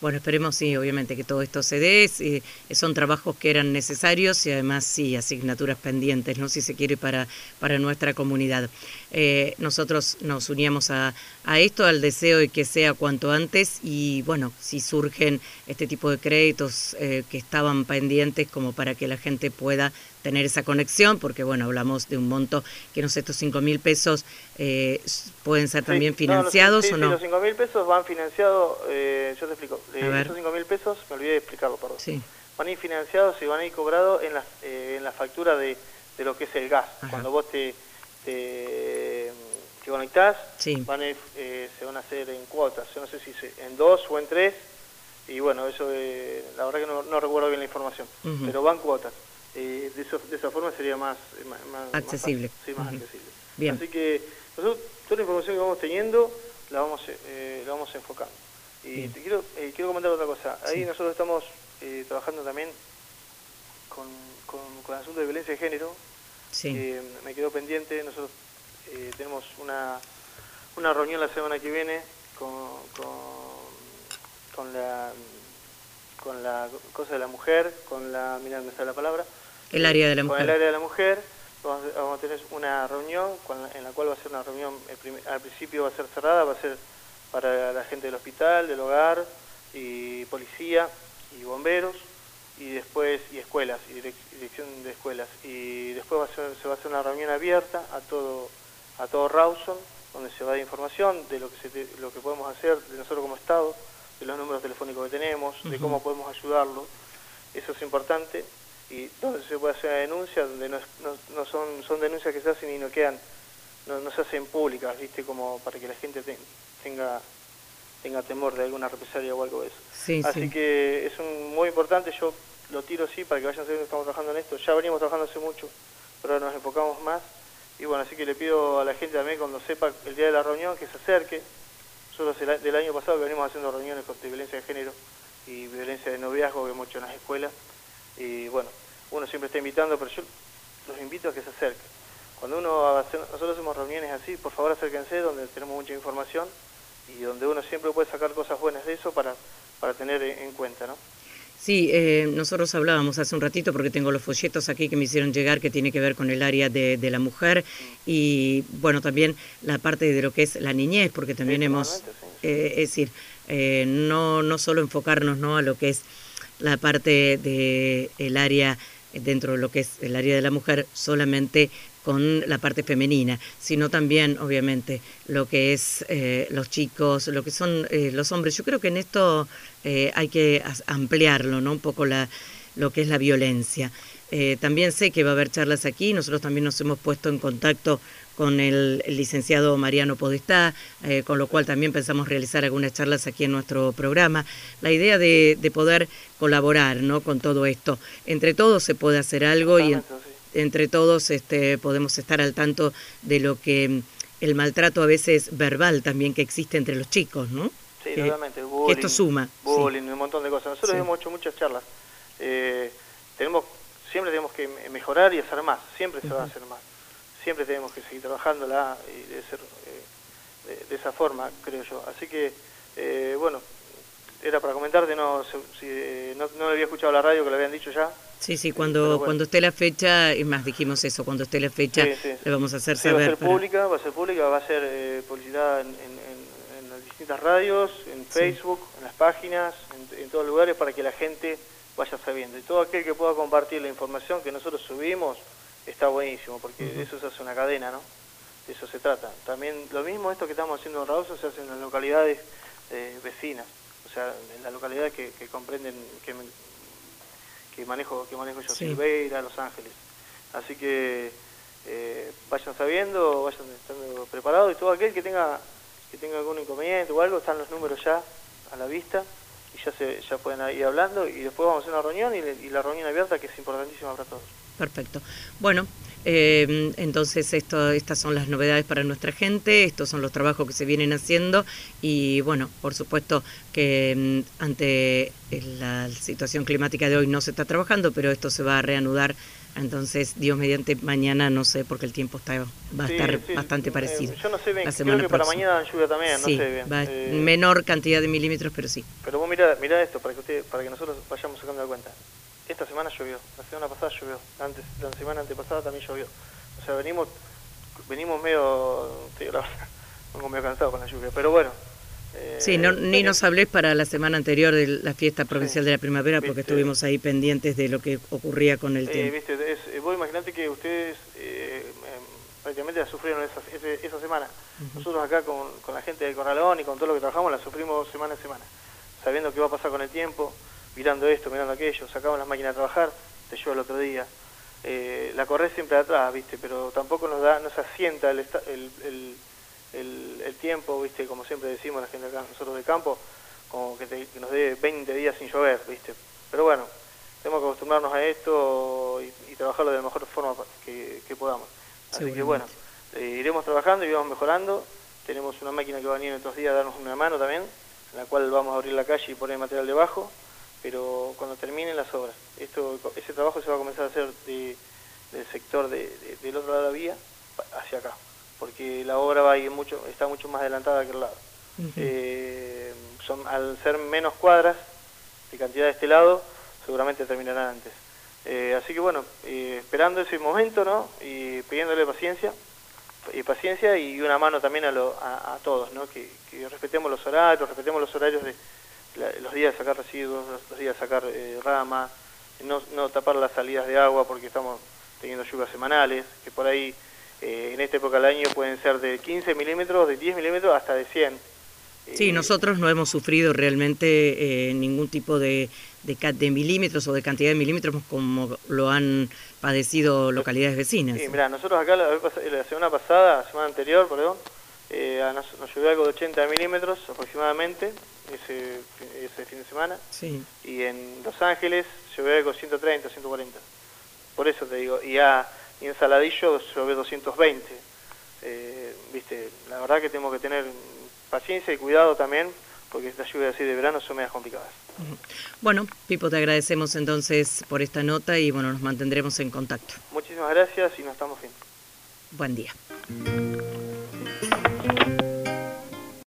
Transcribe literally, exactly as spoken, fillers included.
Bueno, esperemos, sí, obviamente, que todo esto se dé. Sí, son trabajos que eran necesarios y además, sí, asignaturas pendientes, ¿no? Si se quiere, para, para nuestra comunidad. Eh, nosotros nos uníamos a, a esto, al deseo de que sea cuanto antes y, bueno, si surgen este tipo de créditos eh, que estaban pendientes como para que la gente pueda tener esa conexión, porque, bueno, hablamos de un monto que, no sé, estos cinco mil pesos eh, pueden ser Sí, también no, financiados los, sí, o sí, no. los cinco mil pesos van financiados, eh, yo te explico, A eh, ver. esos cinco mil pesos, me olvidé de explicarlo, perdón, Sí. van a ir financiados y van a ir cobrados en la, eh, en la factura de, de lo que es el gas. Ajá. Cuando vos te, te, te conectás, Sí. van a ir, eh, se van a hacer en cuotas, yo no sé si se, en dos o en tres, y bueno, eso eh, la verdad que no, no recuerdo bien la información, uh-huh. pero van cuotas. Eh, de, eso, de esa forma sería más, más, más accesible. Más sí, más uh-huh. accesible. Bien. Así que nosotros toda la información que vamos teniendo la vamos eh, la vamos enfocando. Y Bien. te quiero eh, quiero comentar otra cosa. Ahí sí. nosotros estamos eh, trabajando también con, con, con el asunto de violencia de género. Sí. Eh, me quedó pendiente. Nosotros eh, tenemos una una reunión la semana que viene con, con, con la con la cosa de la mujer, con la, mirá, me sale la palabra, el área de la con mujer. el área de la mujer, vamos a, vamos a tener una reunión con, en la cual va a ser una reunión, al principio va a ser cerrada, va a ser para la gente del hospital, del hogar, y policía, y bomberos, y después, y escuelas, y dirección de escuelas, y después va a ser, se va a hacer una reunión abierta a todo, a todo Rawson, donde se va a dar información de lo que, se, lo que podemos hacer de nosotros como Estado, de los números telefónicos que tenemos, uh-huh. de cómo podemos ayudarlo, eso es importante, y donde se puede hacer una denuncia, donde no, no, no son, son denuncias que se hacen y no quedan, no, no se hacen públicas, viste, como para que la gente te, tenga tenga temor de alguna represalia o algo de eso. Sí, así sí. que es un, muy importante, yo lo tiro así para que vayan sabiendo que estamos trabajando en esto, ya veníamos trabajando hace mucho, pero ahora nos enfocamos más, y bueno, así que le pido a la gente también cuando sepa el día de la reunión que se acerque. Nosotros del año pasado que venimos haciendo reuniones contra violencia de género y violencia de noviazgo que hemos hecho en las escuelas, y bueno, uno siempre está invitando, pero yo los invito a que se acerquen. Cuando uno hace, nosotros hacemos reuniones así, por favor acérquense, donde tenemos mucha información y donde uno siempre puede sacar cosas buenas de eso para, para tener en cuenta, ¿no? Sí, eh, nosotros hablábamos hace un ratito, porque tengo los folletos aquí que me hicieron llegar, que tiene que ver con el área de, de la mujer y, bueno, también la parte de lo que es la niñez, porque también sí, hemos, sí, sí. Eh, es decir, eh, no, no solo enfocarnos, ¿no?, a lo que es la parte del área, dentro de lo que es el área de la mujer, solamente con la parte femenina, sino también, obviamente, lo que es eh, los chicos, lo que son eh, los hombres. Yo creo que en esto eh, hay que ampliarlo, ¿no?, un poco la, lo que es la violencia. Eh, también sé que va a haber charlas aquí, nosotros también nos hemos puesto en contacto con el, el licenciado Mariano Podestá, eh, con lo cual también pensamos realizar algunas charlas aquí en nuestro programa. La idea de, de poder colaborar, ¿no?, con todo esto. Entre todos se puede hacer algo y en, entre todos este, podemos estar al tanto de lo que el maltrato a veces verbal también que existe entre los chicos, ¿no? Sí, que, totalmente. Bullying, que esto suma. Bullying, sí. un montón de cosas. Nosotros sí. hemos hecho muchas charlas. Eh, tenemos, siempre tenemos que mejorar y hacer más. Siempre se uh-huh. va a hacer más. Siempre tenemos que seguir trabajándola y de, ser, eh, de, de esa forma, creo yo. Así que, eh, bueno, era para comentarte, no, si, no, no había escuchado la radio que lo habían dicho ya. Sí, sí, cuando, bueno. cuando esté la fecha, es más, dijimos eso, cuando esté la fecha sí, sí, sí. le vamos a hacer sí, saber. Va a ser para... pública, va a ser pública, va a ser eh, publicidad en, en, en, en las distintas radios, en Facebook, sí. en las páginas, en, en todos los lugares para que la gente vaya sabiendo. Y todo aquel que pueda compartir la información que nosotros subimos, está buenísimo, porque uh-huh. eso se hace una cadena, ¿no? De eso se trata. También lo mismo esto que estamos haciendo en Rawson se hace en las localidades eh, vecinas, o sea, en las localidades que, que comprenden, que, que manejo que manejo yo, sí. Silveira, Los Ángeles. Así que eh, vayan sabiendo, vayan estando preparados, y todo aquel que tenga que tenga algún inconveniente o algo, están los números ya a la vista, y ya se ya pueden ir hablando, y después vamos a hacer una reunión, y, y la reunión abierta, que es importantísima para todos. Perfecto. Bueno, Eh, entonces esto, estas son las novedades para nuestra gente, estos son los trabajos que se vienen haciendo y bueno, por supuesto que mm, ante la situación climática de hoy no se está trabajando, pero esto se va a reanudar. Entonces, Dios mediante, mañana no sé, porque el tiempo está va a sí, estar sí, bastante eh, parecido. Yo no sé bien, la creo que para mañana dan lluvia también, sí, no sé bien. Va eh, menor cantidad de milímetros, pero sí. Pero vos mirá, mirá esto, para que usted, para que nosotros vayamos sacando la cuenta. Esta semana llovió, la semana pasada llovió, antes, la semana antepasada también llovió. O sea, venimos venimos medio, sí, la verdad, vengo medio cansado con la lluvia, pero bueno. Eh, sí, no, ni eh, nos hables para la semana anterior de la fiesta provincial sí, de la primavera, viste, porque estuvimos ahí pendientes de lo que ocurría con el eh, tiempo. Viste, es, eh, vos imaginate que ustedes eh, eh, prácticamente la sufrieron esa, esa, esa semana. Uh-huh. Nosotros acá con, con la gente del Corralón y con todo lo que trabajamos la sufrimos semana a semana, sabiendo qué va a pasar con el tiempo, mirando esto, mirando aquello, sacamos las máquinas a trabajar, te llueve el otro día. Eh, la corres siempre de atrás, viste, pero tampoco nos da, nos asienta el, el, el, el, el tiempo, viste, como siempre decimos la gente acá, nosotros de campo, como que, te, que nos dé veinte días sin llover, viste. Pero bueno, tenemos que acostumbrarnos a esto y, y trabajarlo de la mejor forma que, que podamos. Así que bueno, eh, iremos trabajando y vamos mejorando. Tenemos una máquina que va a venir en estos días a darnos una mano también, en la cual vamos a abrir la calle y poner material debajo, pero cuando terminen las obras. Esto, ese trabajo se va a comenzar a hacer de, del sector de, de, del otro lado de la vía hacia acá, porque la obra va a ir mucho, está mucho más adelantada que el lado. Uh-huh. eh, son, al ser menos cuadras de cantidad de este lado, seguramente terminarán antes. Eh, así que bueno, eh, esperando ese momento, ¿no? Y pidiéndole paciencia, y paciencia y una mano también a, lo, a, a todos, ¿no? Que, que respetemos los horarios, respetemos los horarios de la, los días de sacar residuos, los, los días de sacar eh, rama, no, no tapar las salidas de agua porque estamos teniendo lluvias semanales, que por ahí eh, en esta época del año pueden ser de quince milímetros, de diez milímetros hasta de cien. Sí, eh, nosotros no hemos sufrido realmente eh, ningún tipo de, de, de milímetros o de cantidad de milímetros como lo han padecido localidades vecinas. Sí, mirá, nosotros acá la, la semana pasada, la semana anterior, perdón, eh, nos, nos llovió algo de ochenta milímetros aproximadamente ese, ese fin de semana. Sí. Y en Los Ángeles llovió algo de ciento treinta, ciento cuarenta. Por eso te digo, y, a, y en Saladillo llovió doscientos veinte. Eh, viste, la verdad que tenemos que tener paciencia y cuidado también, porque estas lluvias así de verano son medias complicadas. Bueno, Pipo, te agradecemos entonces por esta nota y bueno, nos mantendremos en contacto. Muchísimas gracias y nos estamos viendo. Buen día.